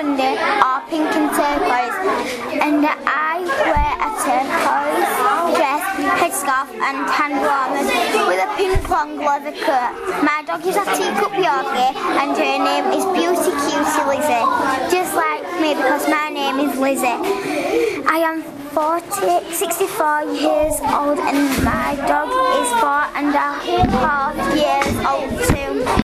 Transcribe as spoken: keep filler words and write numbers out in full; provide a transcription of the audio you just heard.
candy or pink and turquoise. And I wear a turquoise dress, headscarf and hand warmers with a pink long leather coat. My dog is a teacup Yorkie and her name is Beauty Cutie Lizzie, just like me because my name is Lizzie. I am forty, sixty-four years old and my dog is four and a half years old too.